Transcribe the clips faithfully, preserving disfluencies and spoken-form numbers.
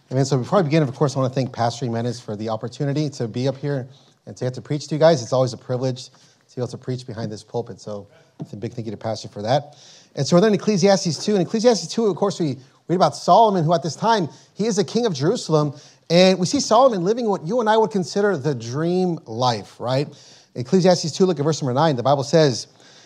Amen. So before I begin, of course, I want to thank Pastor Jimenez for the opportunity to be up here and to have to preach to you guys. It's always a privilege to be able to preach behind this pulpit. So it's a big thank you to Pastor for that. And so we're in Ecclesiastes two. In Ecclesiastes two, of course, we read about Solomon, who at this time, he is the king of Jerusalem. And we see Solomon living what you and I would consider the dream life, right? Ecclesiastes two, look at verse number nine. The Bible says,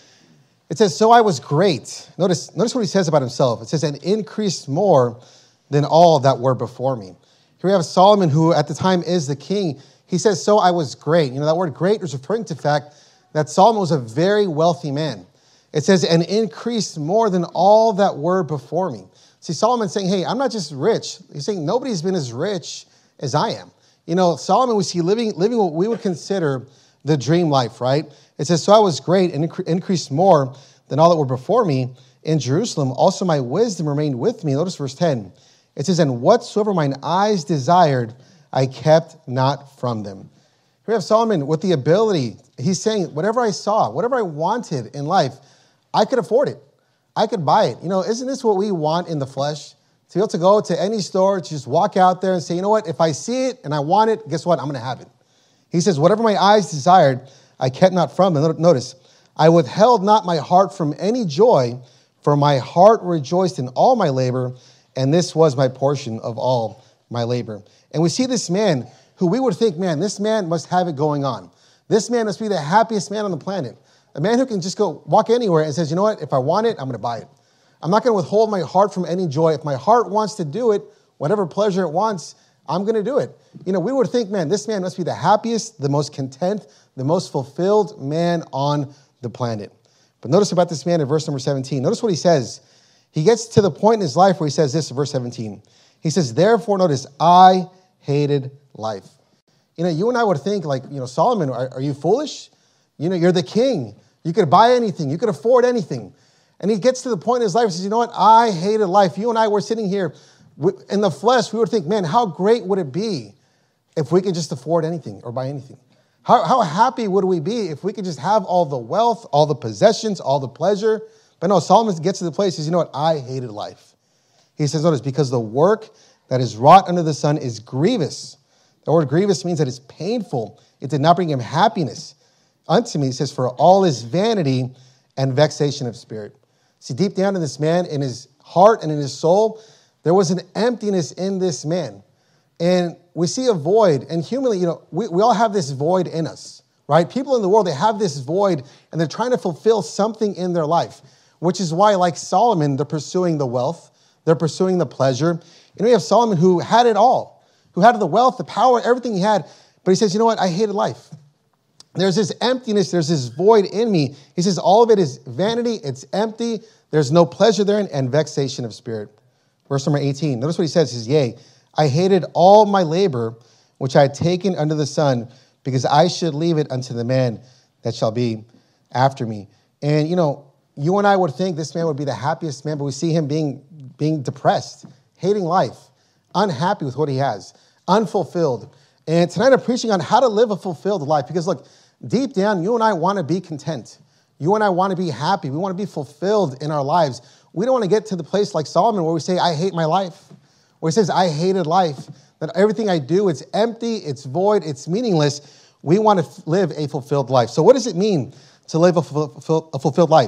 it says, so I was great. Notice, notice what he says about himself. It says, and increased more than all that were before me. Here we have Solomon, who at the time is the king. He says, so I was great. You know, that word great is referring to the fact that Solomon was a very wealthy man. It says, and increased more than all that were before me. See, Solomon's saying, hey, I'm not just rich. He's saying nobody's been as rich as I am. You know, Solomon, we see living, living what we would consider the dream life, right? It says, so I was great and incre- increased more than all that were before me in Jerusalem. Also my wisdom remained with me. Notice verse ten. It says, and whatsoever mine eyes desired, I kept not from them. Here we have Solomon with the ability. He's saying, whatever I saw, whatever I wanted in life, I could afford it. I could buy it. You know, isn't this what we want in the flesh? To be able to go to any store, to just walk out there and say, you know what, if I see it and I want it, guess what? I'm going to have it. He says, whatever my eyes desired, I kept not from them. Notice, I withheld not my heart from any joy, for my heart rejoiced in all my labor, and this was my portion of all my labor. And we see this man who we would think, man, this man must have it going on. This man must be the happiest man on the planet. A man who can just go walk anywhere and says, you know what, if I want it, I'm going to buy it. I'm not going to withhold my heart from any joy. If my heart wants to do it, whatever pleasure it wants, I'm going to do it. You know, we would think, man, this man must be the happiest, the most content, the most fulfilled man on the planet. But notice about this man in verse number seventeen. Notice what he says. He gets to the point in his life where he says this in verse seventeen. He says, therefore, notice, I hated life. You know, you and I would think like, you know, Solomon, are, are you foolish? You know, you're the king. You could buy anything. You could afford anything. And he gets to the point in his life and says, you know what? I hated life. You and I were sitting here in the flesh. We would think, man, how great would it be if we could just afford anything or buy anything? How, how happy would we be if we could just have all the wealth, all the possessions, all the pleasure? But no, Solomon gets to the place, he says, you know what? I hated life. He says, notice, because the work that is wrought under the sun is grievous. The word grievous means that it's painful. It did not bring him happiness. Unto me, he says, for all is vanity and vexation of spirit. See, deep down in this man, in his heart and in his soul, there was an emptiness in this man. And we see a void. And humanly, you know, we, we all have this void in us, right? People in the world, they have this void, and they're trying to fulfill something in their life, which is why, like Solomon, they're pursuing the wealth. They're pursuing the pleasure. And we have Solomon who had it all, who had the wealth, the power, everything he had. But he says, you know what? I hated life. There's this emptiness. There's this void in me. He says all of it is vanity. It's empty. There's no pleasure there and vexation of spirit. Verse number eighteen. Notice what he says. He says, yea, I hated all my labor, which I had taken under the sun, because I should leave it unto the man that shall be after me. And, you know, you and I would think this man would be the happiest man, but we see him being, being depressed, hating life, unhappy with what he has, unfulfilled. And tonight I'm preaching on how to live a fulfilled life. Because look, deep down, you and I want to be content. You and I want to be happy. We want to be fulfilled in our lives. We don't want to get to the place like Solomon where we say, I hate my life. Where he says, I hated life. That everything I do, it's empty, it's void, it's meaningless. We want to live a fulfilled life. So what does it mean to live a fulfilled life?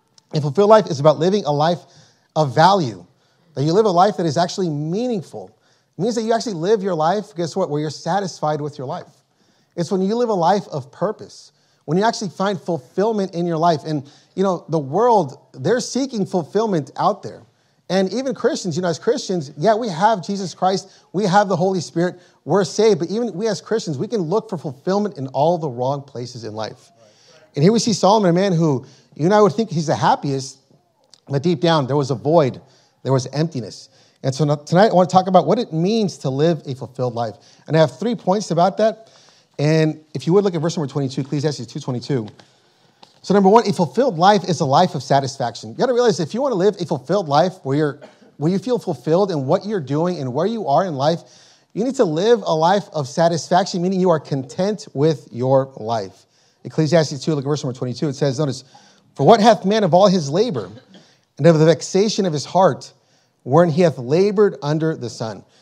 A fulfilled life is about living a life of value. That you live a life that is actually meaningful. It means that you actually live your life, guess what, where you're satisfied with your life. It's when you live a life of purpose, when you actually find fulfillment in your life. And, you know, the world, they're seeking fulfillment out there. And even Christians, you know, as Christians, yeah, we have Jesus Christ. We have the Holy Spirit. We're saved. But even we as Christians, we can look for fulfillment in all the wrong places in life. And here we see Solomon, a man who, you and I would think he's the happiest, but deep down, there was a void. There was emptiness. And so tonight, I want to talk about what it means to live a fulfilled life. And I have three points about that. And if you would look at verse number twenty-two, Ecclesiastes two twenty-two. So number one, a fulfilled life is a life of satisfaction. You got to realize if you want to live a fulfilled life where you're, where you feel fulfilled in what you're doing and where you are in life, you need to live a life of satisfaction, meaning you are content with your life. Ecclesiastes two, look at verse number twenty-two. It says, notice, for what hath man of all his labor and of the vexation of his heart, wherein he hath labored under the sun?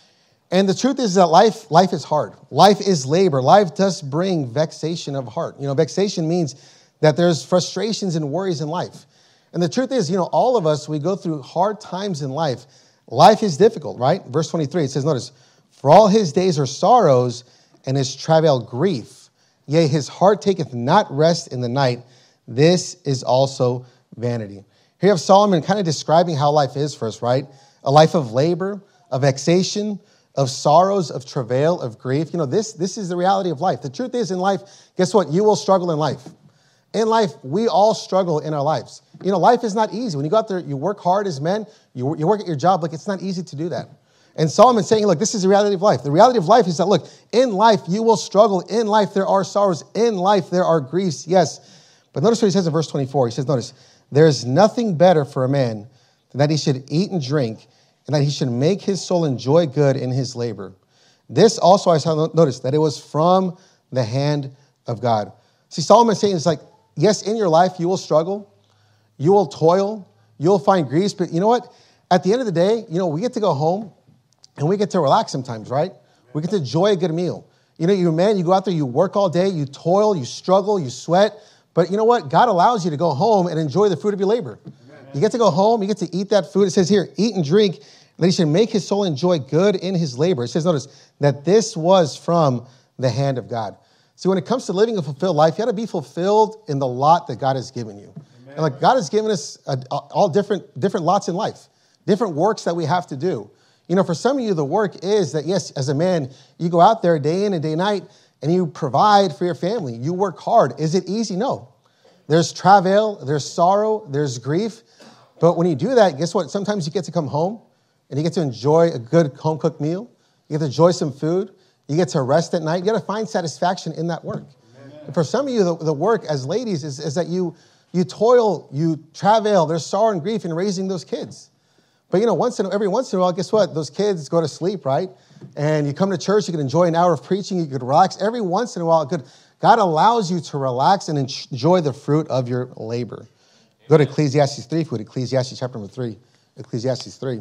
And the truth is that life, life is hard. Life is labor. Life does bring vexation of heart. You know, vexation means that there's frustrations and worries in life. And the truth is, you know, all of us, we go through hard times in life. Life is difficult, right? Verse twenty-three, it says, notice, for all his days are sorrows, and his travail grief. Yea, his heart taketh not rest in the night. This is also vanity. Here you have Solomon kind of describing how life is for us, right? A life of labor, of vexation, of sorrows, of travail, of grief. You know, this, this is the reality of life. The truth is, in life, guess what? You will struggle in life. In life, we all struggle in our lives. You know, life is not easy. When you go out there, you work hard as men, you, you work at your job, like it's not easy to do that. And Solomon's saying, look, this is the reality of life. The reality of life is that, look, in life, you will struggle. In life, there are sorrows. In life, there are griefs, yes. But notice what he says in verse twenty-four. He says, notice, there is nothing better for a man than that he should eat and drink, and that he should make his soul enjoy good in his labor. This also I saw, notice, that it was from the hand of God. See, Solomon's saying, it's like, yes, in your life, you will struggle. You will toil. You'll find griefs. But you know what? At the end of the day, you know, we get to go home. And we get to relax sometimes, right? We get to enjoy a good meal. You know, you're a man, you go out there, you work all day, you toil, you struggle, you sweat. But you know what? God allows you to go home and enjoy the fruit of your labor. Amen. You get to go home, you get to eat that food. It says here, eat and drink, that he should make his soul enjoy good in his labor. It says, notice, that this was from the hand of God. See, when it comes to living a fulfilled life, you got to be fulfilled in the lot that God has given you. Amen. And like God has given us a, a, all different, different lots in life, different works that we have to do. You know, for some of you, the work is that, yes, as a man, you go out there day in and day night, and you provide for your family. You work hard. Is it easy? No. There's travail, there's sorrow, there's grief. But when you do that, guess what? Sometimes you get to come home, and you get to enjoy a good home-cooked meal. You get to enjoy some food. You get to rest at night. You got to find satisfaction in that work. And for some of you, the, the work as ladies is, is that you, you toil, you travail. There's sorrow and grief in raising those kids. But, you know, once in, every once in a while, guess what? Those kids go to sleep, right? And you come to church, you can enjoy an hour of preaching, you could relax. Every once in a while, good. God allows you to relax and enjoy the fruit of your labor. Amen. Go to Ecclesiastes three, food, Ecclesiastes chapter number three. Ecclesiastes three.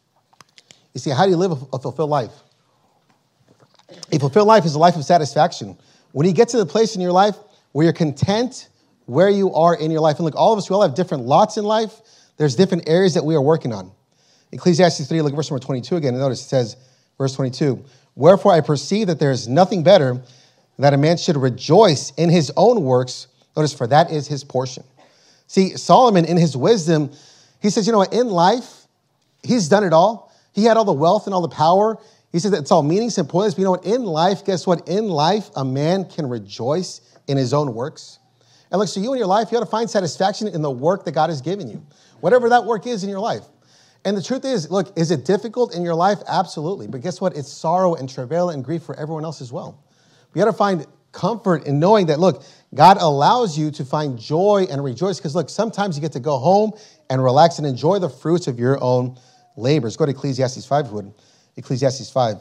You see, how do you live a fulfilled life? A fulfilled life is a life of satisfaction. When you get to the place in your life where you're content where you are in your life, and look, all of us, we all have different lots in life. There's different areas that we are working on. Ecclesiastes three, look at verse number twenty-two again. And notice it says, verse twenty-two, wherefore I perceive that there is nothing better that a man should rejoice in his own works. Notice, for that is his portion. See, Solomon, in his wisdom, he says, you know what, in life, he's done it all. He had all the wealth and all the power. He says that it's all meaningless and pointless. But you know what, in life, guess what? In life, a man can rejoice in his own works. And look, so you in your life, you got to find satisfaction in the work that God has given you, whatever that work is in your life. And the truth is, look, is it difficult in your life? Absolutely. But guess what? It's sorrow and travail and grief for everyone else as well. We got to find comfort in knowing that, look, God allows you to find joy and rejoice. Because, look, sometimes you get to go home and relax and enjoy the fruits of your own labors. Go to Ecclesiastes five, would Ecclesiastes five.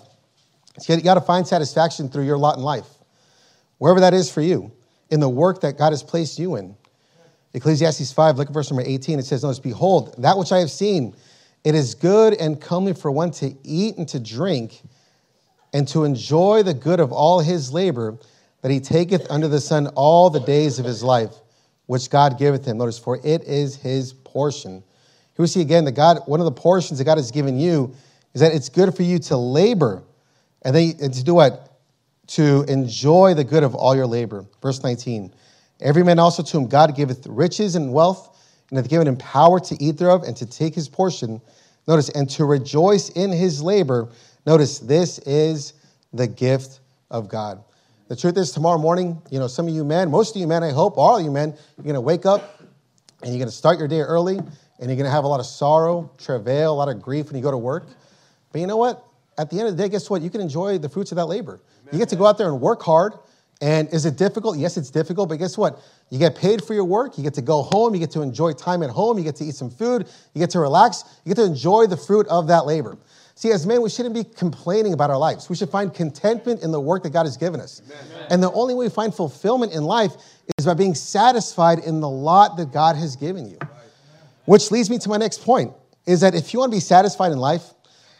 So you got to find satisfaction through your lot in life, wherever that is for you, in the work that God has placed you in. Ecclesiastes five, look at verse number eighteen. It says, notice, behold, that which I have seen, it is good and comely for one to eat and to drink and to enjoy the good of all his labor that he taketh under the sun all the days of his life, which God giveth him. Notice, for it is his portion. Here we see again that God, one of the portions that God has given you is that it's good for you to labor and then and to do what? To enjoy the good of all your labor. Verse nineteen, every man also to whom God giveth riches and wealth, and hath given him power to eat thereof and to take his portion. Notice, and to rejoice in his labor. Notice, this is the gift of God. The truth is, tomorrow morning, you know, some of you men, most of you men, I hope, all of you men, you're going to wake up and you're going to start your day early and you're going to have a lot of sorrow, travail, a lot of grief when you go to work. But you know what? At the end of the day, guess what? You can enjoy the fruits of that labor. Amen. You get to go out there and work hard. And is it difficult? Yes, it's difficult. But guess what? You get paid for your work. You get to go home. You get to enjoy time at home. You get to eat some food. You get to relax. You get to enjoy the fruit of that labor. See, as men, we shouldn't be complaining about our lives. We should find contentment in the work that God has given us. Amen. And the only way we find fulfillment in life is by being satisfied in the lot that God has given you. Right. Which leads me to my next point, is that if you want to be satisfied in life,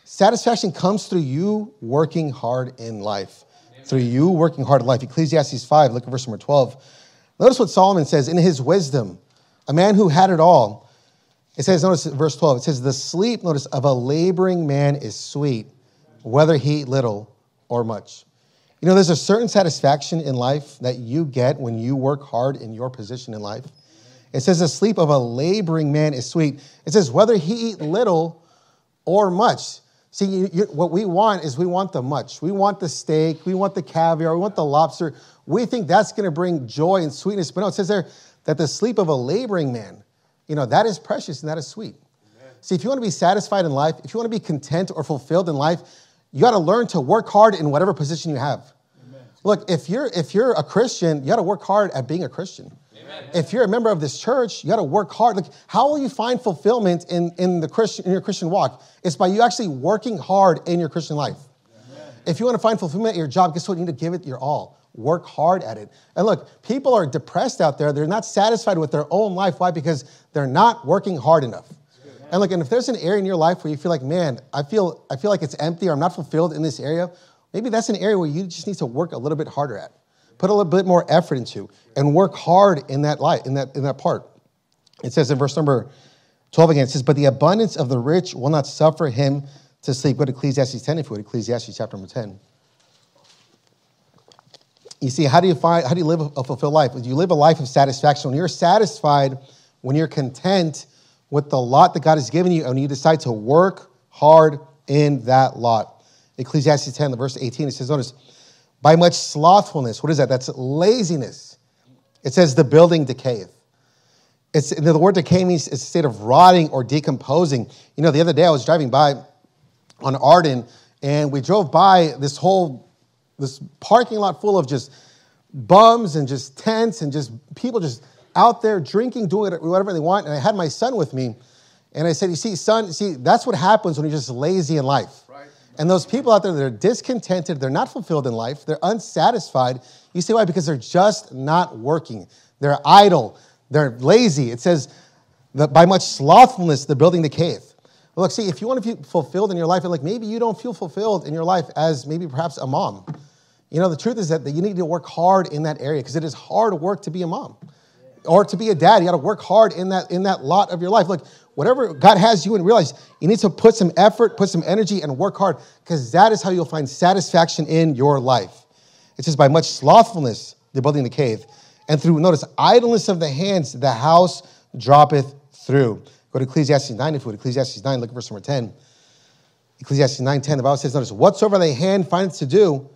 Satisfaction comes through you working hard in life. Amen. Through you working hard in life. Ecclesiastes five, look at verse number twelve. Notice what Solomon says. In his wisdom, a man who had it all. It says, notice verse twelve. It says, the sleep, notice, of a laboring man is sweet, whether he eat little or much. You know, there's a certain satisfaction in life that you get when you work hard in your position in life. It says the sleep of a laboring man is sweet. It says whether he eat little or much. See, you, you, what we want is we want the much. We want the steak. We want the caviar. We want the lobster. We think that's going to bring joy and sweetness. But no, it says there that the sleep of a laboring man, you know, that is precious and that is sweet. Amen. See, if you want to be satisfied in life, if you want to be content or fulfilled in life, you got to learn to work hard in whatever position you have. Amen. Look, if you're if you're a Christian, you got to work hard at being a Christian. Amen. If you're a member of this church, you got to work hard. Like, how will you find fulfillment in, in the Christian in your Christian walk? It's by you actually working hard in your Christian life. Amen. If you want to find fulfillment at your job, guess what? You need to give it your all. Work hard at it. And look, people are depressed out there. They're not satisfied with their own life. Why? Because they're not working hard enough. And look, and if there's an area in your life where you feel like, man, I feel I feel like it's empty or I'm not fulfilled in this area, maybe that's an area where you just need to work a little bit harder at. Put a little bit more effort into and work hard in that light, in that in that part. It says in verse number twelve again, it says, but the abundance of the rich will not suffer him to sleep. Go to Ecclesiastes ten if you would, Ecclesiastes chapter number ten. You see, how do you find, how do you live a fulfilled life? You live a life of satisfaction. When you're satisfied, when you're content with the lot that God has given you, and you decide to work hard in that lot. Ecclesiastes ten, verse eighteen, it says, notice, by much slothfulness, what is that? That's laziness. It says the building decayeth. It's, the word decay means it's a state of rotting or decomposing. You know, the other day I was driving by on Arden, and we drove by this whole this parking lot full of just bums and just tents and just people just out there drinking, doing whatever they want. And I had my son with me. And I said, you see, son, see, that's what happens when you're just lazy in life. Right. And those people out there that are discontented, they're not fulfilled in life, they're unsatisfied. You say why? Because they're just not working. They're idle. They're lazy. It says that by much slothfulness, the building decayeth. Well, look, see, if you want to be fulfilled in your life, and like maybe you don't feel fulfilled in your life as maybe perhaps a mom. You know, the truth is that you need to work hard in that area because it is hard work to be a mom. Or to be a dad, you got to work hard in that in that lot of your life. Look, whatever God has you in, realize you need to put some effort, put some energy, and work hard because that is how you'll find satisfaction in your life. It says, by much slothfulness, the building decayeth, and through, notice, idleness of the hands, the house droppeth through. Go to Ecclesiastes nine if you would. Ecclesiastes nine, look at verse number ten. Ecclesiastes nine ten, the Bible says, notice, whatsoever thy hand findeth to do,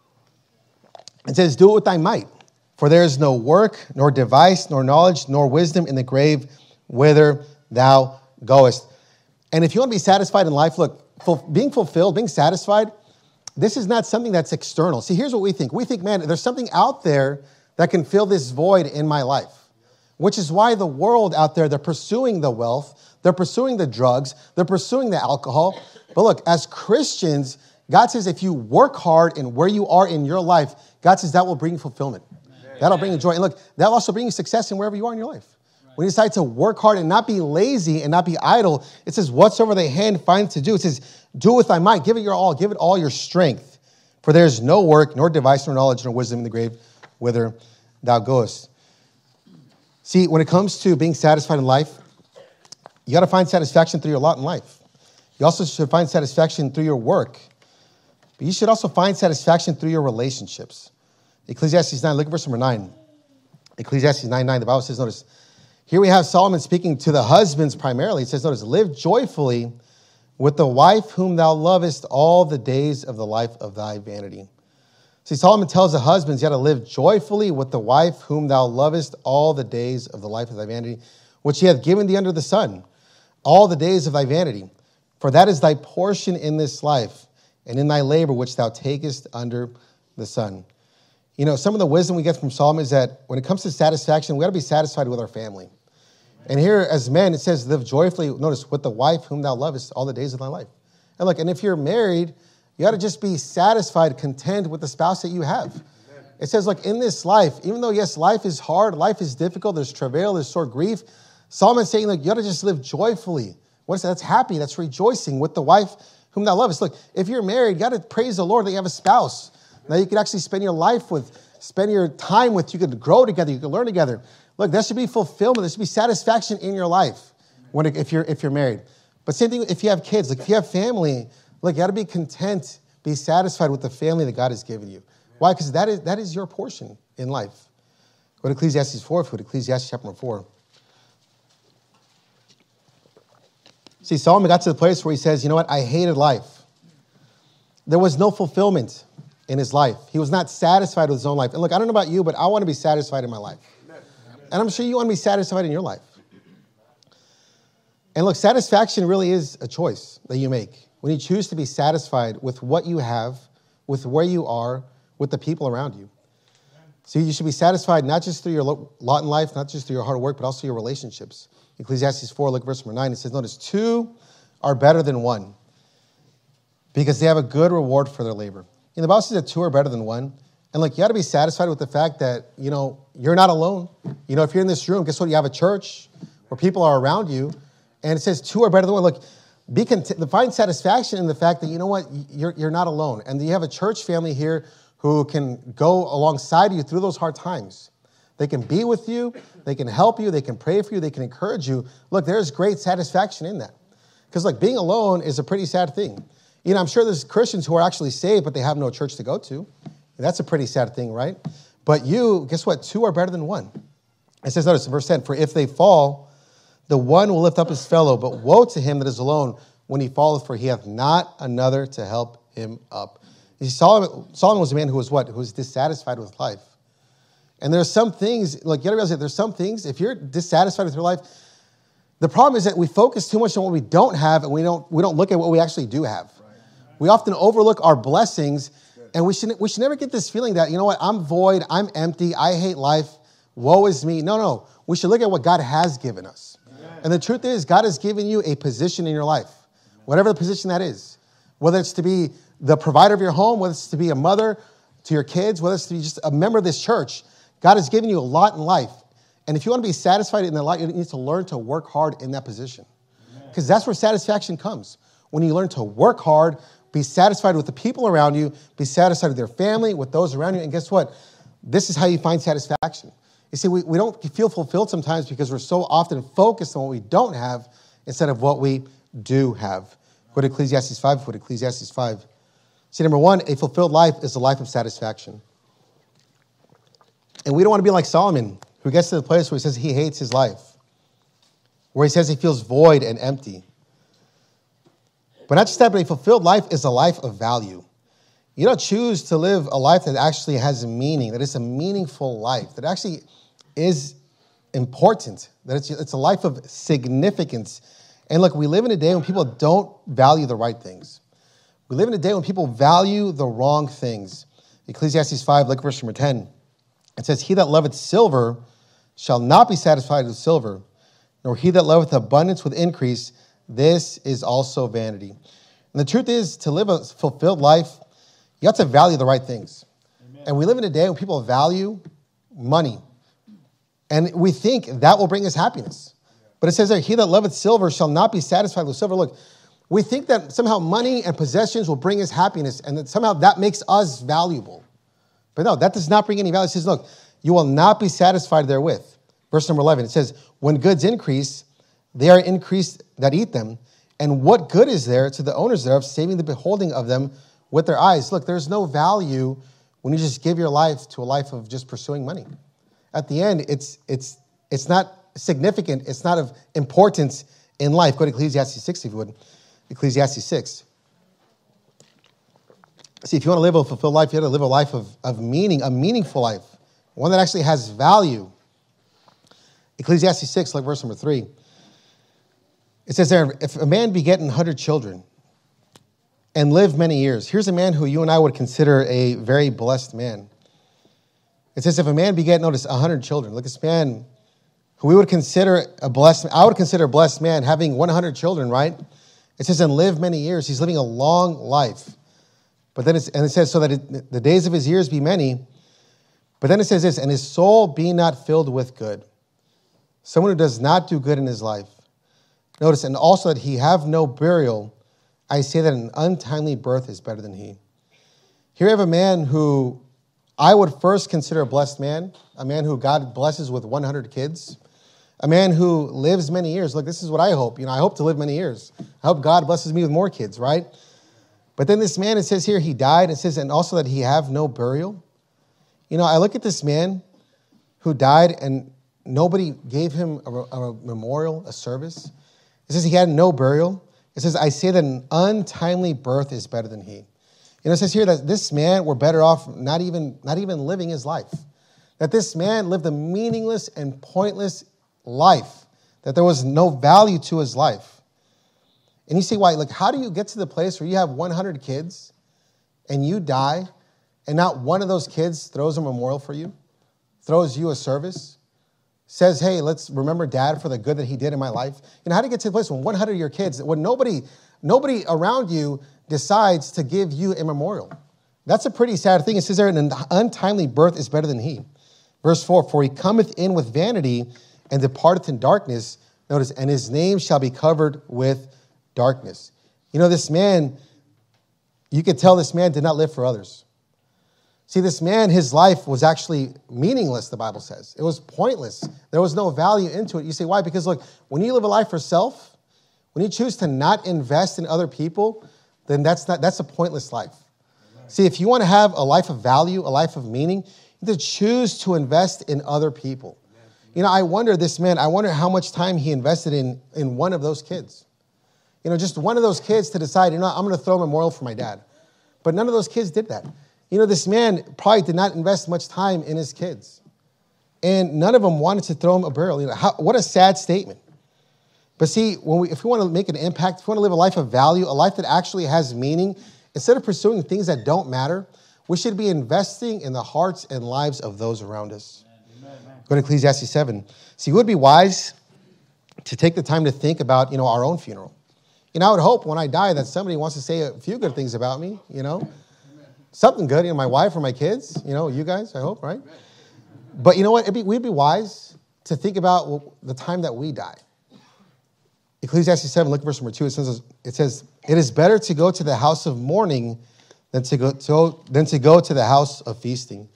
it says, do it with thy might. For there is no work, nor device, nor knowledge, nor wisdom in the grave whither thou goest. And if you want to be satisfied in life, look, being fulfilled, being satisfied, this is not something that's external. See, here's what we think. We think, man, there's something out there that can fill this void in my life, which is why the world out there, they're pursuing the wealth, they're pursuing the drugs, they're pursuing the alcohol. But look, as Christians, God says if you work hard in where you are in your life, God says that will bring you fulfillment. That'll bring you joy. And look, that'll also bring you success in wherever you are in your life. When you decide to work hard and not be lazy and not be idle, it says, whatsoever thy hand finds to do, it says, do it with thy might. Give it your all. Give it all your strength. For there is no work, nor device, nor knowledge, nor wisdom in the grave whither thou goest. See, when it comes to being satisfied in life, you got to find satisfaction through your lot in life. You also should find satisfaction through your work. But you should also find satisfaction through your relationships. Ecclesiastes nine, look at verse number nine. Ecclesiastes nine, nine, the Bible says, notice, here we have Solomon speaking to the husbands primarily. It says, notice, live joyfully with the wife whom thou lovest all the days of the life of thy vanity. See, Solomon tells the husbands, you got to live joyfully with the wife whom thou lovest all the days of the life of thy vanity, which he hath given thee under the sun, all the days of thy vanity. For that is thy portion in this life, and in thy labor which thou takest under the sun. You know, some of the wisdom we get from Solomon is that when it comes to satisfaction, we got to be satisfied with our family. And here, as men, it says, live joyfully, notice, with the wife whom thou lovest all the days of thy life. And look, and if you're married, you got to just be satisfied, content with the spouse that you have. Amen. It says, look, in this life, even though, yes, life is hard, life is difficult, there's travail, there's sore grief, Solomon's saying, look, you got to just live joyfully. What is that? That's happy, that's rejoicing with the wife whom thou lovest. Look, if you're married, you got to praise the Lord that you have a spouse. Now you can actually spend your life with, spend your time with, you could grow together, you could learn together. Look, there should be fulfillment, there should be satisfaction in your life when if you're if you're married. But same thing if you have kids, like if you have family, look, you got to be content, be satisfied with the family that God has given you. Why? Because that is that is your portion in life. Go to Ecclesiastes four, if we go to Ecclesiastes chapter four. See, Solomon got to the place where he says, you know what, I hated life. There was no fulfillment in his life. He was not satisfied with his own life. And look, I don't know about you, but I want to be satisfied in my life. And I'm sure you want to be satisfied in your life. And look, satisfaction really is a choice that you make. When you choose to be satisfied with what you have, with where you are, with the people around you. So you should be satisfied not just through your lot in life, not just through your hard work, but also your relationships. Ecclesiastes four, look at verse number nine. It says, notice, two are better than one because they have a good reward for their labor. And the Bible says that two are better than one. And look, you got to be satisfied with the fact that, you know, you're not alone. You know, if you're in this room, guess what? You have a church where people are around you. And it says two are better than one. Look, be content, find satisfaction in the fact that, you know what, you're, you're not alone. And you have a church family here who can go alongside you through those hard times. They can be with you. They can help you. They can pray for you. They can encourage you. Look, there's great satisfaction in that. Because, look, being alone is a pretty sad thing. You know, I'm sure there's Christians who are actually saved, but they have no church to go to. That's a pretty sad thing, right? But you, guess what? Two are better than one. It says, notice in verse ten, for if they fall, the one will lift up his fellow, but woe to him that is alone when he falleth, for he hath not another to help him up. You see, Solomon, Solomon was a man who was what? Who was dissatisfied with life. And there's some things, like you gotta realize that there's some things, if you're dissatisfied with your life, the problem is that we focus too much on what we don't have and we don't we don't look at what we actually do have. Right. We often overlook our blessings, and we should we should never get this feeling that, you know what, I'm void, I'm empty, I hate life, woe is me. No, no. We should look at what God has given us. Amen. And the truth is, God has given you a position in your life, whatever the position that is. Whether it's to be the provider of your home, whether it's to be a mother to your kids, whether it's to be just a member of this church, God has given you a lot in life. And if you want to be satisfied in that life, you need to learn to work hard in that position. Because that's where satisfaction comes. When you learn to work hard, be satisfied with the people around you, be satisfied with their family, with those around you. And guess what? This is how you find satisfaction. You see, we, we don't feel fulfilled sometimes because we're so often focused on what we don't have instead of what we do have. Go to Ecclesiastes five. Go to Ecclesiastes five. See, number one, a fulfilled life is a life of satisfaction. And we don't want to be like Solomon, who gets to the place where he says he hates his life, where he says he feels void and empty. But not just that, but a fulfilled life is a life of value. You don't choose to live a life that actually has a meaning, that is a meaningful life, that actually is important, that it's, it's a life of significance. And look, we live in a day when people don't value the right things. We live in a day when people value the wrong things. Ecclesiastes five, look at verse number ten. It says, he that loveth silver shall not be satisfied with silver, nor he that loveth abundance with increase. This is also vanity. And the truth is, to live a fulfilled life, you have to value the right things. Amen. And we live in a day when people value money. And we think that will bring us happiness. But it says there, he that loveth silver shall not be satisfied with silver. Look, we think that somehow money and possessions will bring us happiness, and that somehow that makes us valuable. But no, that does not bring any value. It says, look, you will not be satisfied therewith. Verse number eleven, it says, when goods increase, they are increased that eat them. And what good is there to the owners thereof, saving the beholding of them with their eyes? Look, there's no value when you just give your life to a life of just pursuing money. At the end, it's it's it's not significant. It's not of importance in life. Go to Ecclesiastes six, if you would. Ecclesiastes six. See, if you want to live a fulfilled life, you have to live a life of, of meaning, a meaningful life, one that actually has value. Ecclesiastes six, like verse number three. It says there, if a man beget an hundred children and live many years, here's a man who you and I would consider a very blessed man. It says, if a man beget, notice, a hundred children. Look, this man who we would consider a blessed, I would consider a blessed man having one hundred children, right? It says, and live many years. He's living a long life. But then it's, and it says, so that it, the days of his years be many. But then it says this, and his soul be not filled with good. Someone who does not do good in his life. Notice, and also that he have no burial, I say that an untimely birth is better than he. Here we have a man who I would first consider a blessed man, a man who God blesses with one hundred kids, a man who lives many years. Look, this is what I hope. You know, I hope to live many years. I hope God blesses me with more kids, right? But then this man, it says here, he died. It says, and also that he have no burial. You know, I look at this man who died and nobody gave him a, a memorial, a service. It says he had no burial. It says, I say that an untimely birth is better than he. You know, it says here that this man were better off not even, not even living his life. That this man lived a meaningless and pointless life. That there was no value to his life. And you say, why? Like, how do you get to the place where you have one hundred kids and you die and not one of those kids throws a memorial for you, throws you a service, says, hey, let's remember Dad for the good that he did in my life? You know, how do you get to the place when one hundred of your kids, when nobody, nobody around you decides to give you a memorial? That's a pretty sad thing. It says there, an untimely birth is better than he. Verse four, for he cometh in with vanity and departeth in darkness. Notice, and his name shall be covered with darkness. You know, this man, you could tell this man did not live for others. See, this man, his life was actually meaningless, the Bible says. It was pointless. There was no value into it. You say, why? Because look, when you live a life for self, when you choose to not invest in other people, then that's not that's a pointless life. Amen. See, if you want to have a life of value, a life of meaning, you have to choose to invest in other people. Amen. You know, I wonder, this man, I wonder how much time he invested in, in one of those kids. You know, just one of those kids to decide, you know, I'm going to throw a memorial for my dad. But none of those kids did that. You know, this man probably did not invest much time in his kids. And none of them wanted to throw him a burial. You know, how, what a sad statement. But see, when we, if we want to make an impact, if we want to live a life of value, a life that actually has meaning, instead of pursuing things that don't matter, we should be investing in the hearts and lives of those around us. Amen. Go to Ecclesiastes seven. See, it would be wise to take the time to think about, you know, our own funeral. You know, I would hope when I die that somebody wants to say a few good things about me, you know. Something good, you know, my wife or my kids, you know, you guys, I hope, right? But you know what? It'd be, we'd be wise to think about the time that we die. Ecclesiastes seven, look at verse number two. It says, it says, it is better to go to the house of mourning than to go to, than to go to the house of feasting.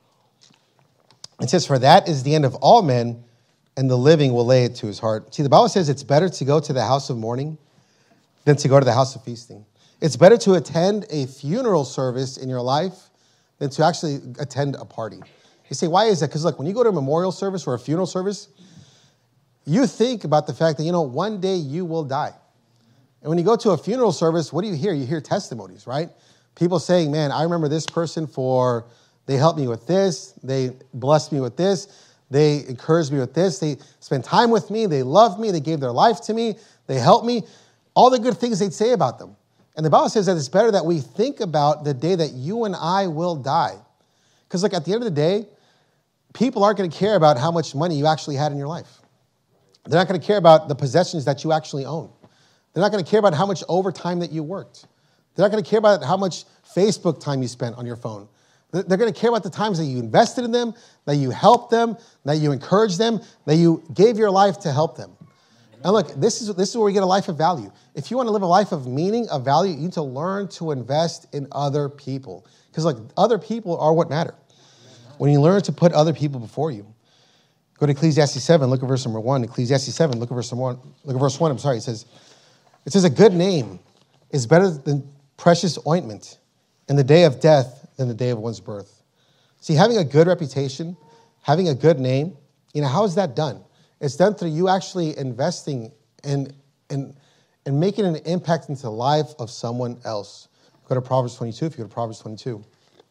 It says, for that is the end of all men, and the living will lay it to his heart. See, the Bible says it's better to go to the house of mourning than to go to the house of feasting. It's better to attend a funeral service in your life than to actually attend a party. You say, why is that? Because look, when you go to a memorial service or a funeral service, you think about the fact that, you know, one day you will die. And when you go to a funeral service, what do you hear? You hear testimonies, right? People saying, man, I remember this person for, they helped me with this, they blessed me with this, they encouraged me with this, they spent time with me, they loved me, they gave their life to me, they helped me. All the good things they'd say about them. And the Bible says that it's better that we think about the day that you and I will die. Because look, at the end of the day, people aren't going to care about how much money you actually had in your life. They're not going to care about the possessions that you actually own. They're not going to care about how much overtime that you worked. They're not going to care about how much Facebook time you spent on your phone. They're going to care about the times that you invested in them, that you helped them, that you encouraged them, that you gave your life to help them. And look, this is this is where we get a life of value. If you want to live a life of meaning, of value, you need to learn to invest in other people. Because look, other people are what matter. When you learn to put other people before you. Go to Ecclesiastes seven, look at verse number one. Ecclesiastes seven, look at verse number one. Look at verse one, I'm sorry. It says, it says, a good name is better than precious ointment in the day of death than the day of one's birth. See, having a good reputation, having a good name, you know, how is that done? It's done through you actually investing in, in, in making an impact into the life of someone else. Go to Proverbs twenty-two, if you go to Proverbs twenty-two.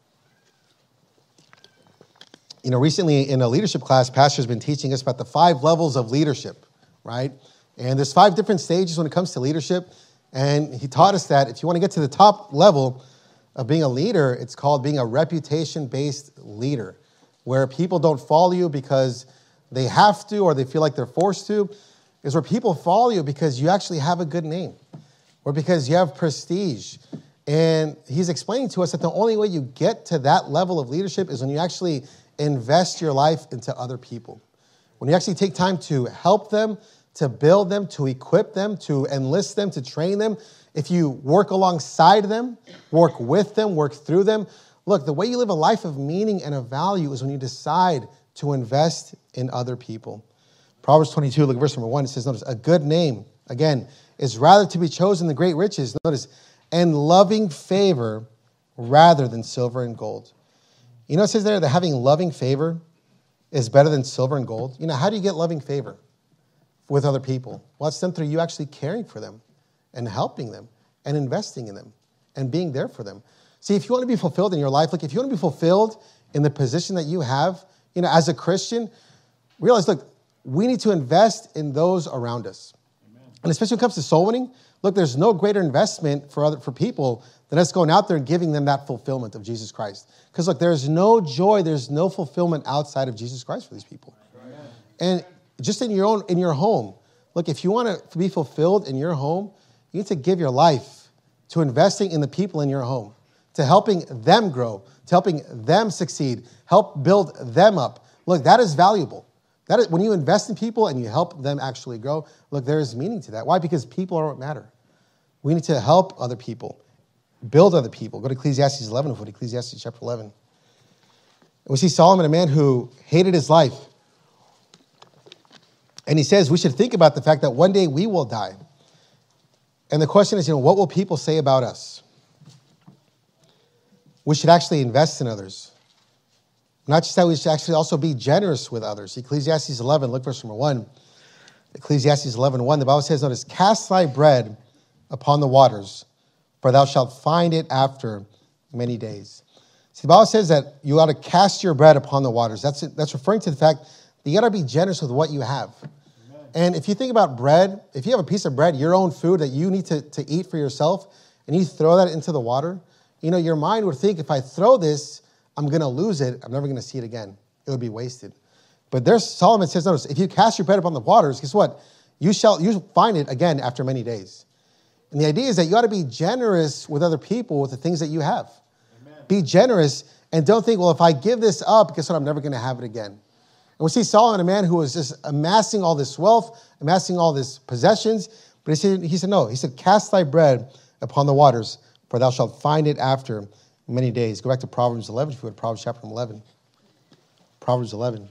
You know, recently in a leadership class, Pastor's been teaching us about the five levels of leadership, right? And there's five different stages when it comes to leadership. And he taught us that if you want to get to the top level of being a leader, it's called being a reputation-based leader, where people don't follow you because they have to or they feel like they're forced to, is where people follow you because you actually have a good name or because you have prestige. And he's explaining to us that the only way you get to that level of leadership is when you actually invest your life into other people. When you actually take time to help them, to build them, to equip them, to enlist them, to train them, if you work alongside them, work with them, work through them, look, the way you live a life of meaning and of value is when you decide to invest in other people. Proverbs twenty-two, look at verse number one. It says, notice, a good name, again, is rather to be chosen than great riches. Notice, and loving favor rather than silver and gold. You know, it says there that having loving favor is better than silver and gold. You know, how do you get loving favor with other people? Well, it's done through you actually caring for them and helping them and investing in them and being there for them. See, if you want to be fulfilled in your life, like if you want to be fulfilled in the position that you have, you know, as a Christian, realize, look, we need to invest in those around us. Amen. And especially when it comes to soul winning, look, there's no greater investment for other for people than us going out there and giving them that fulfillment of Jesus Christ. Because look, there's no joy, there's no fulfillment outside of Jesus Christ for these people. Amen. And just in your own in your home, look, if you want to be fulfilled in your home, you need to give your life to investing in the people in your home, to helping them grow, to helping them succeed, help build them up. Look, that is valuable. That is, when you invest in people and you help them actually grow, look, there is meaning to that. Why? Because people are what matter. We need to help other people, build other people. Go to Ecclesiastes eleven, go to Ecclesiastes chapter eleven. And we see Solomon, a man who hated his life. And he says we should think about the fact that one day we will die. And the question is, you know, what will people say about us? We should actually invest in others. Not just that, we should actually also be generous with others. Ecclesiastes eleven, look verse number one. Ecclesiastes eleven, one, the Bible says, notice, cast thy bread upon the waters, for thou shalt find it after many days. See, the Bible says that you ought to cast your bread upon the waters. That's, that's referring to the fact that you got to be generous with what you have. Amen. And if you think about bread, if you have a piece of bread, your own food that you need to, to eat for yourself, and you throw that into the water, you know, your mind would think, if I throw this, I'm going to lose it. I'm never going to see it again. It would be wasted. But there's Solomon says, notice, if you cast your bread upon the waters, guess what? You shall you find it again after many days. And the idea is that you ought to be generous with other people with the things that you have. Amen. Be generous and don't think, well, if I give this up, guess what? I'm never going to have it again. And we see Solomon, a man who was just amassing all this wealth, amassing all these possessions. But he said, he said, no, he said, cast thy bread upon the waters, for thou shalt find it after many days. Go back to Proverbs eleven, if you would, Proverbs chapter eleven. Proverbs eleven.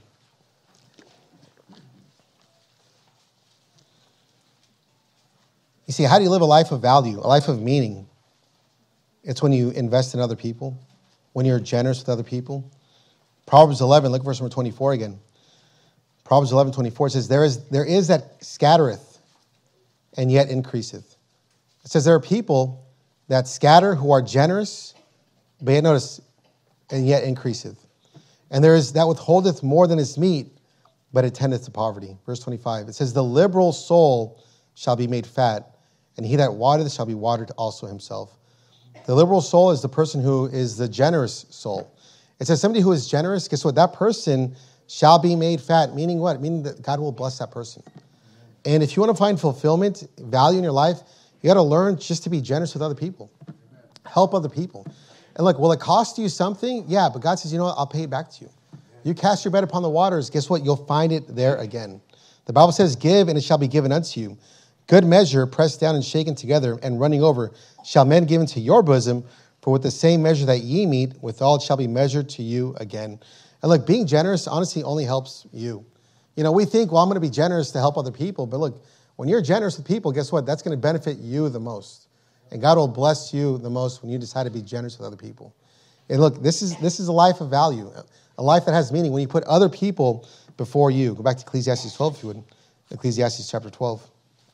You see, how do you live a life of value, a life of meaning? It's when you invest in other people, when you're generous with other people. Proverbs eleven, look at verse number twenty-four again. Proverbs eleven, twenty-four says, there is, there is that scattereth and yet increaseth. It says there are people that scatter who are generous, but yet notice, and yet increaseth. And there is that withholdeth more than is meet, but it tendeth to poverty. Verse twenty-five, it says, the liberal soul shall be made fat, and he that watereth shall be watered also himself. The liberal soul is the person who is the generous soul. It says somebody who is generous, guess what? That person shall be made fat, meaning what? Meaning that God will bless that person. And if you want to find fulfillment, value in your life, you got to learn just to be generous with other people. Help other people. And look, will it cost you something? Yeah, but God says, you know what? I'll pay it back to you. You cast your bread upon the waters, guess what? You'll find it there again. The Bible says, give, and it shall be given unto you. Good measure, pressed down and shaken together, and running over, shall men give into your bosom, for with the same measure that ye meet, withal it shall be measured to you again. And look, being generous, honestly, only helps you. You know, we think, well, I'm going to be generous to help other people, but look, when you're generous with people, guess what? That's going to benefit you the most. And God will bless you the most when you decide to be generous with other people. And look, this is this is a life of value, a life that has meaning when you put other people before you. Go back to Ecclesiastes twelve, if you would. Ecclesiastes chapter twelve.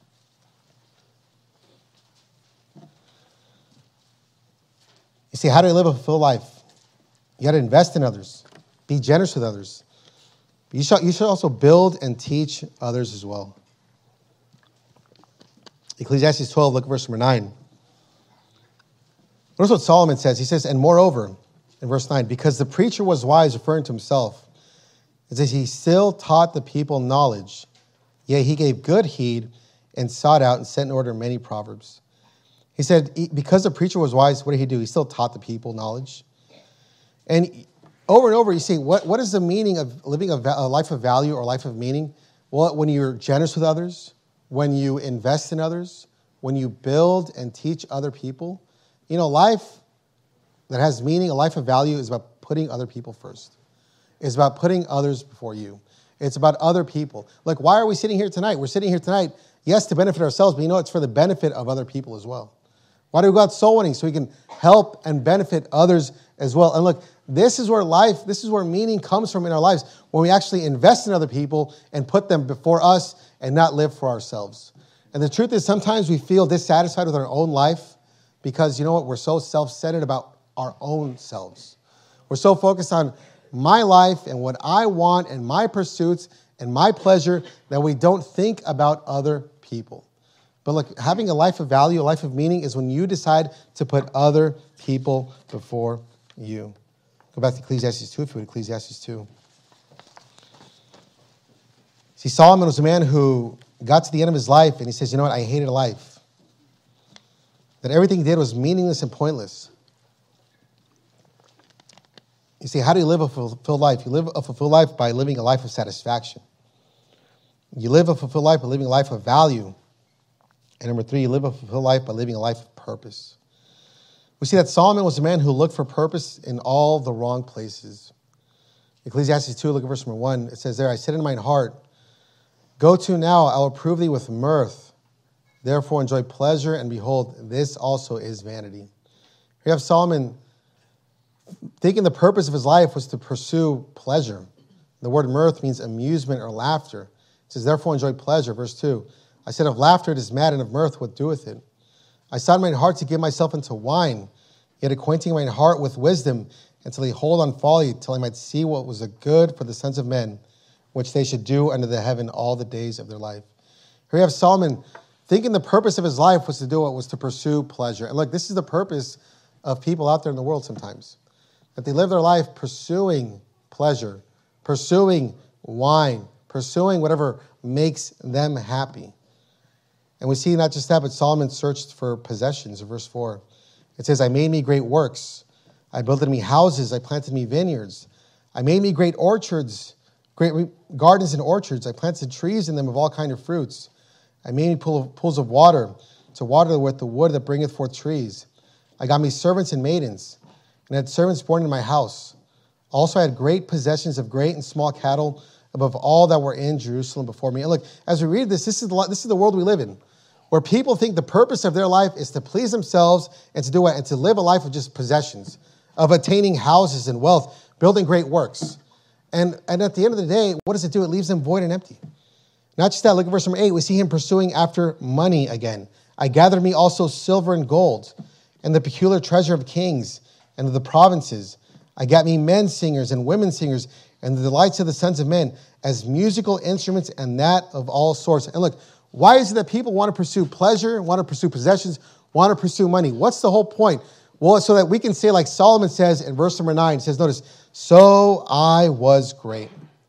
You see, how do you live a fulfilled life? You got to invest in others. Be generous with others. You should, you should also build and teach others as well. Ecclesiastes twelve, look at verse number nine. Notice what Solomon says. He says, and moreover, in verse nine, because the preacher was wise, referring to himself, it says he still taught the people knowledge, yea, he gave good heed and sought out and set in order many proverbs. He said, because the preacher was wise, what did he do? He still taught the people knowledge. And over and over, you see, what, what is the meaning of living a, a life of value or life of meaning? Well, when you're generous with others, when you invest in others, when you build and teach other people. You know, life that has meaning, a life of value, is about putting other people first. It's about putting others before you. It's about other people. Like, why are we sitting here tonight? We're sitting here tonight, yes, to benefit ourselves, but you know, it's for the benefit of other people as well. Why do we go out soul winning? So we can help and benefit others as well. And look, this is where life, this is where meaning comes from in our lives, when we actually invest in other people and put them before us and not live for ourselves. And the truth is, sometimes we feel dissatisfied with our own life because, you know what, we're so self-centered about our own selves. We're so focused on my life and what I want and my pursuits and my pleasure that we don't think about other people. But look, having a life of value, a life of meaning, is when you decide to put other people before you. Go back to Ecclesiastes two, if you would, Ecclesiastes two. See, Solomon was a man who got to the end of his life and he says, you know what, I hated life. That everything he did was meaningless and pointless. You see, how do you live a fulfilled life? You live a fulfilled life by living a life of satisfaction. You live a fulfilled life by living a life of value. And number three, you live a fulfilled life by living a life of purpose. We see that Solomon was a man who looked for purpose in all the wrong places. Ecclesiastes two, look at verse number one. It says there, I said in mine heart, go to now, I will prove thee with mirth. Therefore enjoy pleasure, and behold, this also is vanity. Here you have Solomon thinking the purpose of his life was to pursue pleasure. The word mirth means amusement or laughter. It says, therefore enjoy pleasure. Verse two, I said, of laughter it is mad, and of mirth what doeth it? I sought in mine heart to give myself into wine, yet acquainting mine heart with wisdom, until he hold on folly, till I might see what was a good for the sons of men, which they should do under the heaven all the days of their life. Here we have Solomon thinking the purpose of his life was to do what was to pursue pleasure. And look, this is the purpose of people out there in the world sometimes. That they live their life pursuing pleasure, pursuing wine, pursuing whatever makes them happy. And we see not just that, but Solomon searched for possessions in verse four. It says, I made me great works. I builded me houses. I planted me vineyards. I made me great orchards, great gardens and orchards. I planted trees in them of all kinds of fruits. I made me pool of, pools of water to water with the wood that bringeth forth trees. I got me servants and maidens, and had servants born in my house. Also I had great possessions of great and small cattle above all that were in Jerusalem before me. And look, as we read this, this is the, this is the world we live in, where people think the purpose of their life is to please themselves and to do what? And to live a life of just possessions, of attaining houses and wealth, building great works. And, and at the end of the day, what does it do? It leaves them void and empty. Not just that, look at verse number eight. We see him pursuing after money again. I gathered me also silver and gold, and the peculiar treasure of kings and of the provinces. I got me men singers and women singers, and the delights of the sons of men, as musical instruments, and that of all sorts. And look, why is it that people want to pursue pleasure, want to pursue possessions, want to pursue money? What's the whole point? Well, it's so that we can say, like Solomon says in verse number nine, it says, notice, so I was great,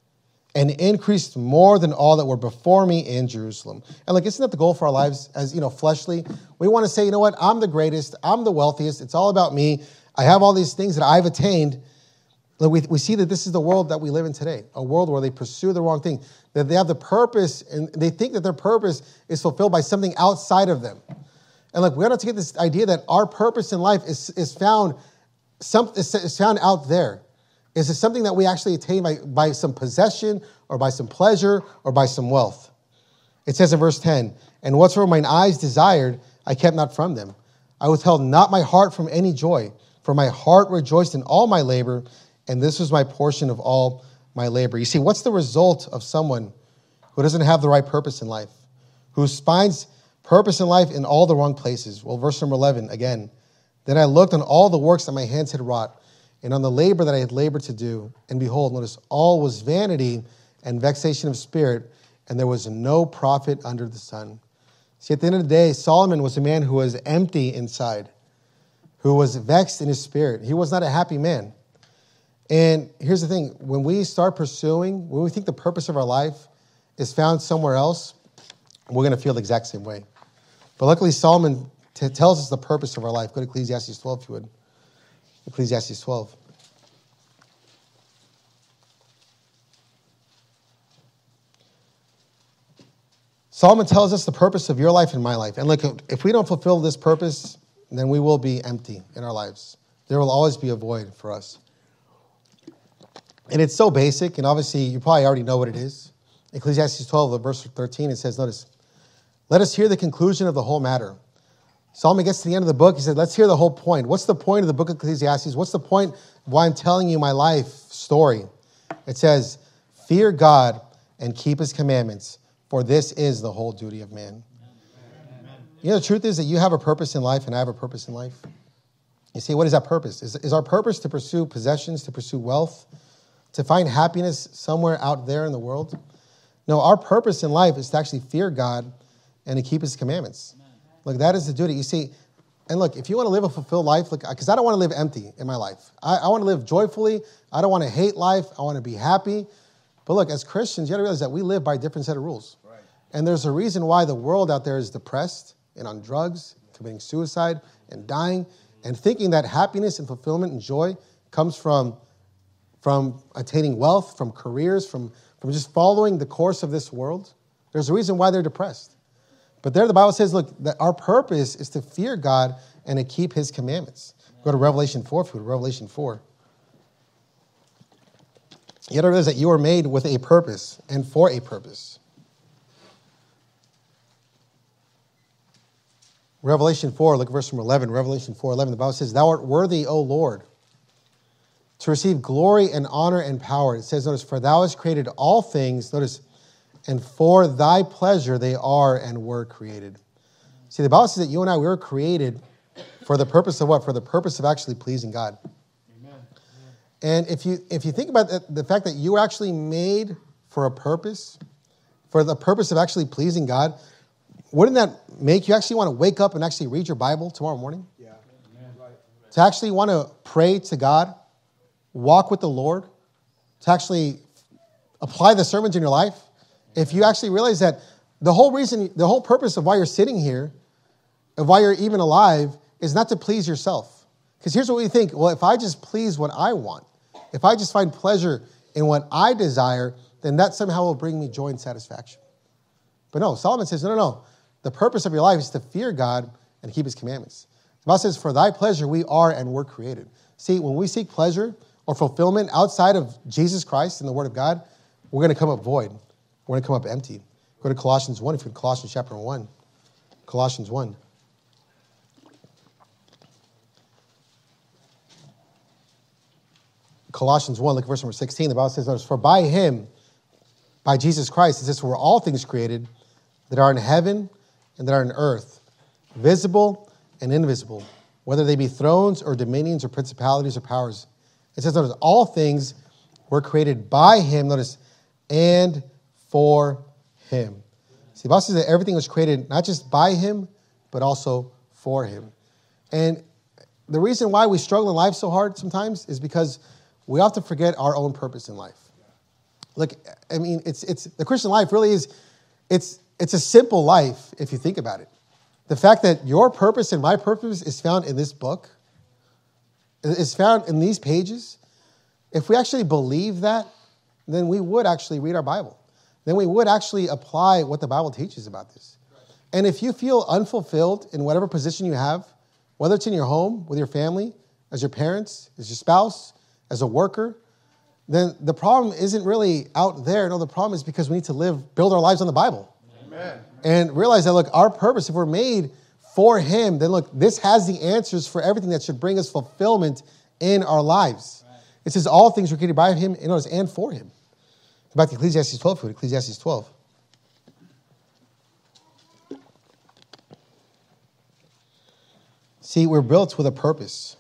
and increased more than all that were before me in Jerusalem. And like, isn't that the goal for our lives as, you know, fleshly? We want to say, you know what, I'm the greatest, I'm the wealthiest, it's all about me. I have all these things that I've attained. We, we see that this is the world that we live in today, a world where they pursue the wrong thing, that they have the purpose, and they think that their purpose is fulfilled by something outside of them. And look, we have to get this idea that our purpose in life is, is, found, some, is found out there. Is it something that we actually attain by, by some possession or by some pleasure or by some wealth? It says in verse ten, and whatsoever mine eyes desired, I kept not from them. I withheld not my heart from any joy, for my heart rejoiced in all my labor, and this was my portion of all my labor. You see, what's the result of someone who doesn't have the right purpose in life, who finds purpose in life in all the wrong places? Well, verse number eleven, again, then I looked on all the works that my hands had wrought, and on the labor that I had labored to do. And behold, notice, all was vanity and vexation of spirit, and there was no profit under the sun. See, at the end of the day, Solomon was a man who was empty inside, who was vexed in his spirit. He was not a happy man. And here's the thing, when we start pursuing, when we think the purpose of our life is found somewhere else, we're going to feel the exact same way. But luckily, Solomon t- tells us the purpose of our life. Go to Ecclesiastes twelve, if you would. Ecclesiastes twelve. Solomon tells us the purpose of your life and my life. And look, if we don't fulfill this purpose, then we will be empty in our lives. There will always be a void for us. And it's so basic, and obviously you probably already know what it is. Ecclesiastes twelve, verse thirteen, it says, notice, let us hear the conclusion of the whole matter. Solomon gets to the end of the book. He said, let's hear the whole point. What's the point of the book of Ecclesiastes? What's the point of why I'm telling you my life story? It says, fear God and keep his commandments, for this is the whole duty of man. Amen. You know, the truth is that you have a purpose in life and I have a purpose in life. You see, what is that purpose? Is, is our purpose to pursue possessions, to pursue wealth, to find happiness somewhere out there in the world? No, our purpose in life is to actually fear God and to keep his commandments. Amen. Look, that is the duty. You see, and look, if you want to live a fulfilled life, look, because I don't want to live empty in my life. I, I want to live joyfully. I don't want to hate life. I want to be happy. But look, as Christians, you got to realize that we live by a different set of rules. Right. And there's a reason why the world out there is depressed and on drugs, committing suicide and dying, and thinking that happiness and fulfillment and joy comes from, from attaining wealth, from careers, from, from just following the course of this world. There's a reason why they're depressed. But there the Bible says, look, that our purpose is to fear God and to keep his commandments. Go to Revelation four, food, Revelation four. You got to realize that you are made with a purpose and for a purpose. Revelation four, look at verse number eleven. Revelation four, eleven, the Bible says, thou art worthy, O Lord, to receive glory and honor and power. It says, notice, for thou hast created all things, notice, and for thy pleasure they are and were created. See, the Bible says that you and I, we were created for the purpose of what? For the purpose of actually pleasing God. Amen. And if you if you think about the, the fact that you were actually made for a purpose, for the purpose of actually pleasing God, wouldn't that make you actually want to wake up and actually read your Bible tomorrow morning? Yeah. Amen. Right. To actually want to pray to God, walk with the Lord, to actually apply the sermons in your life? If you actually realize that the whole reason, the whole purpose of why you're sitting here, of why you're even alive, is not to please yourself. Because here's what we think. Well, if I just please what I want, if I just find pleasure in what I desire, then that somehow will bring me joy and satisfaction. But no, Solomon says, no, no, no. The purpose of your life is to fear God and keep his commandments. The Bible says, for thy pleasure we are and were created. See, when we seek pleasure or fulfillment outside of Jesus Christ and the Word of God, we're going to come up void. We're going to come up empty. Go to Colossians one, if you go to Colossians chapter one. Colossians one. Colossians one, look at verse number sixteen. The Bible says, for by him, by Jesus Christ, it says, were all things created that are in heaven and that are in earth, visible and invisible, whether they be thrones or dominions or principalities or powers. It says, notice, all things were created by him, notice, and for him. See, the Bible says that everything was created not just by him, but also for him. And the reason why we struggle in life so hard sometimes is because we often forget our own purpose in life. Look, I mean, it's it's the Christian life really is, it's it's a simple life if you think about it. The fact that your purpose and my purpose is found in this book, is found in these pages. If we actually believe that, then we would actually read our Bible. Then we would actually apply what the Bible teaches about this. And if you feel unfulfilled in whatever position you have, whether it's in your home, with your family, as your parents, as your spouse, as a worker, then the problem isn't really out there. No, the problem is because we need to live, build our lives on the Bible. Amen. And realize that, look, our purpose, if we're made for him, then look, this has the answers for everything that should bring us fulfillment in our lives. Right. It says all things were created by him, and for him. Back to Ecclesiastes twelve, food, Ecclesiastes twelve. See, we're built with a purpose.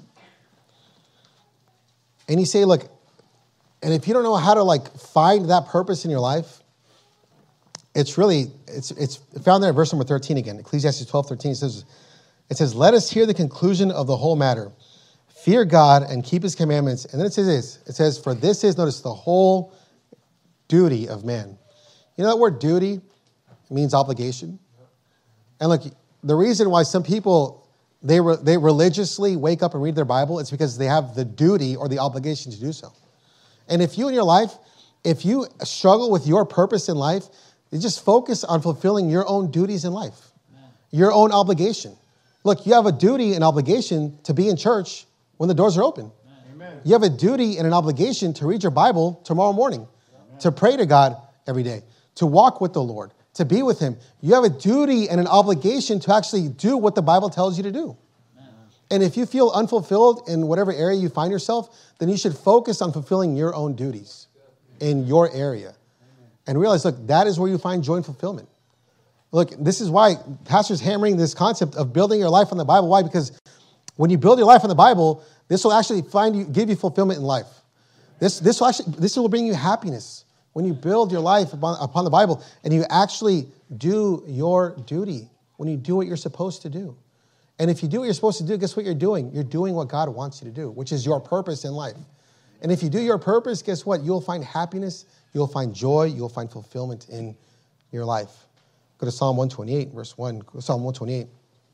And you say, look, and if you don't know how to like find that purpose in your life, it's really, it's it's found there in verse number thirteen again. Ecclesiastes twelve, thirteen, it says, it says, let us hear the conclusion of the whole matter. Fear God and keep his commandments. And then it says this, it says, for this is, notice, the whole duty of man. You know that word duty means obligation. And look, the reason why some people, they re, they religiously wake up and read their Bible, it's because they have the duty or the obligation to do so. And if you in your life, if you struggle with your purpose in life, You just focus on fulfilling your own duties in life, your own obligation. Look, you have a duty and obligation to be in church when the doors are open. Amen. You have a duty and an obligation to read your Bible tomorrow morning, Amen. To pray to God every day, to walk with the Lord, to be with him. You have a duty and an obligation to actually do what the Bible tells you to do. Amen. And if you feel unfulfilled in whatever area you find yourself, then you should focus on fulfilling your own duties in your area. And realize, look, that is where you find joy and fulfillment. Look, this is why Pastor's hammering this concept of building your life on the Bible. Why? Because when you build your life on the Bible, this will actually find you, give you fulfillment in life. This, this will actually, this will bring you happiness when you build your life upon, upon the Bible and you actually do your duty, when you do what you're supposed to do. And if you do what you're supposed to do, guess what you're doing? You're doing what God wants you to do, which is your purpose in life. And if you do your purpose, guess what? You'll find happiness, you'll find joy, you'll find fulfillment in your life. Go to Psalm one twenty-eight, verse one. Go to Psalm one twenty-eight.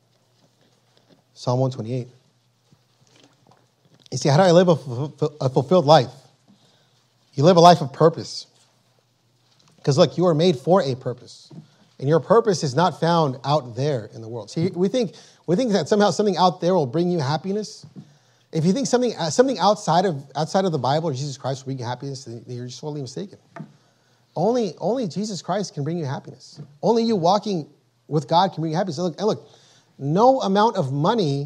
Psalm one twenty-eight. You see, how do I live a, a fulfilled life? You live a life of purpose. Because look, you are made for a purpose. And your purpose is not found out there in the world. See, we think, we think that somehow something out there will bring you happiness. If you think something something outside of outside of the Bible or Jesus Christ will bring you happiness, then you're sorely mistaken. Only, only Jesus Christ can bring you happiness. Only you walking with God can bring you happiness. And look, and look, no amount of money,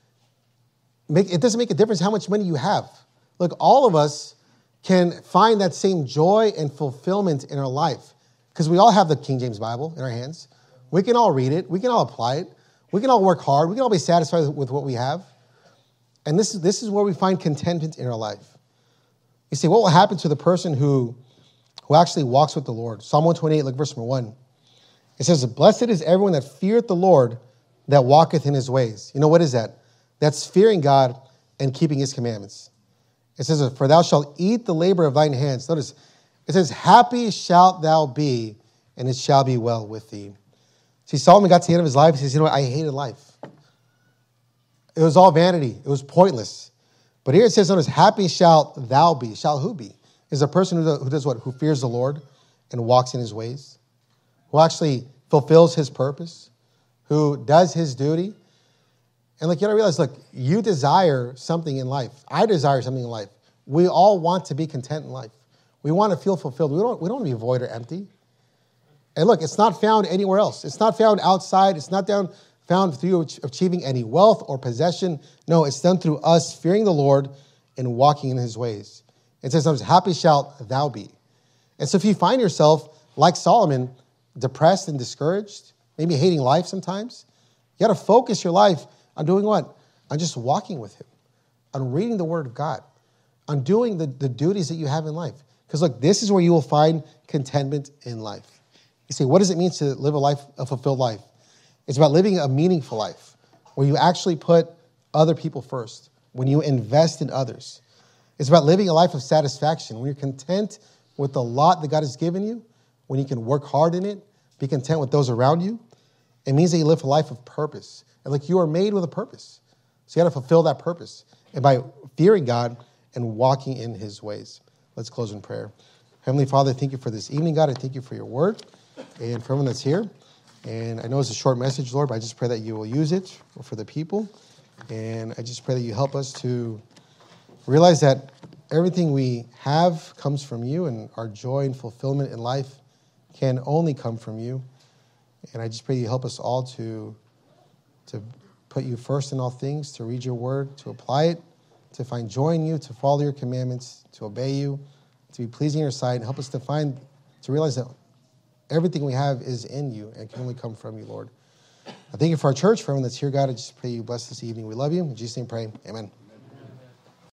make, it doesn't make a difference how much money you have. Look, all of us can find that same joy and fulfillment in our life because we all have the King James Bible in our hands. We can all read it. We can all apply it. We can all work hard. We can all be satisfied with what we have. And this is, this is where we find contentment in our life. You see, what will happen to the person who, who actually walks with the Lord? Psalm one twenty-eight, look verse number one. It says, blessed is everyone that feareth the Lord, that walketh in his ways. You know, what is that? That's fearing God and keeping his commandments. It says, for thou shalt eat the labor of thine hands. Notice, it says, happy shalt thou be, and it shall be well with thee. See, Solomon got to the end of his life. He says, you know what? I hated life. It was all vanity. It was pointless. But here it says, notice, happy shalt thou be. Shall who be? Is a person who does, who does what? Who fears the Lord and walks in his ways. Who actually fulfills his purpose. Who does his duty. And like, you gotta realize, look, you desire something in life. I desire something in life. We all want to be content in life. We want to feel fulfilled. We don't, we don't want to be void or empty. And look, it's not found anywhere else. It's not found outside. It's not down, found through achieving any wealth or possession. No, it's done through us fearing the Lord and walking in his ways. It says, happy shalt thou be. And so if you find yourself, like Solomon, depressed and discouraged, maybe hating life sometimes, you got to focus your life on doing what? On just walking with him, on reading the word of God, on doing the, the duties that you have in life. Because look, this is where you will find contentment in life. You say, what does it mean to live a life, a fulfilled life? It's about living a meaningful life where you actually put other people first, when you invest in others. It's about living a life of satisfaction, when you're content with the lot that God has given you, when you can work hard in it, be content with those around you. It means that you live a life of purpose. And like, you are made with a purpose. So you got to fulfill that purpose. And by fearing God and walking in his ways. Let's close in prayer. Heavenly Father, thank you for this evening, God. I thank you for your word and for everyone that's here. And I know it's a short message, Lord, but I just pray that you will use it for the people. And I just pray that you help us to realize that everything we have comes from you, and our joy and fulfillment in life can only come from you. And I just pray you help us all to, to put you first in all things, to read your word, to apply it, to find joy in you, to follow your commandments, to obey you, to be pleasing in your sight, and help us to find, to realize that everything we have is in you and can only come from you, Lord. I thank you for our church, for everyone that's here, God. I just pray you bless this evening. We love you. In Jesus' name pray. Amen.